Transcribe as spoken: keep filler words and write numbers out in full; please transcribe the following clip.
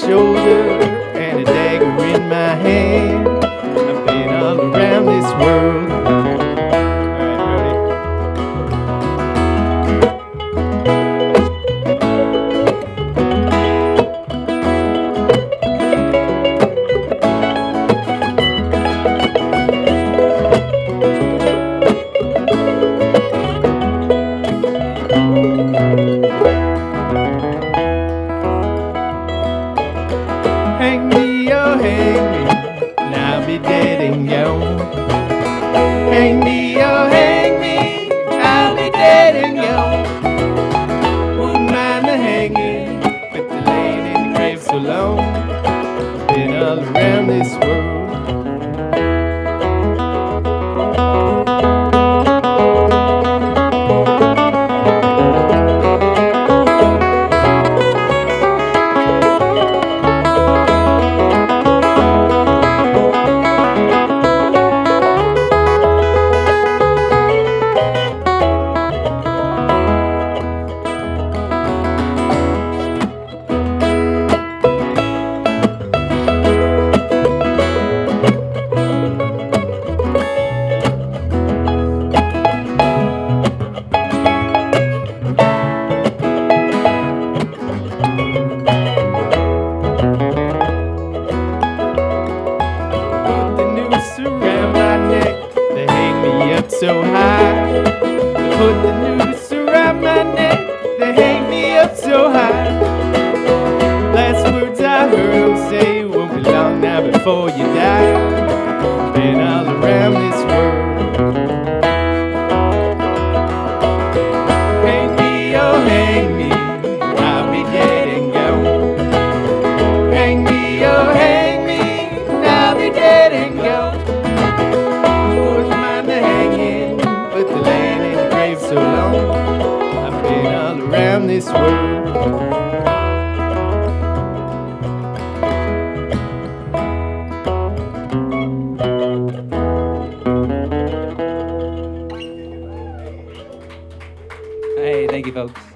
shoulder and a dagger in my hand. I've been all around this world. Hang me, oh hang me, and I'll be dead and gone. Hang me, oh hang me, I'll be dead and gone. Wouldn't mind the hanging, but the laying in the grave so long. Been all around this world. So high, they put the noose around my neck, they hang me up so high. Last words I heard them say, won't be long now before you die. Been all around this world. Hang me, oh hang me, I'll be dead and gone. Hang me, oh hang me, I'll be dead and gone. So long, I've been all around this world. Hey, thank you, folks.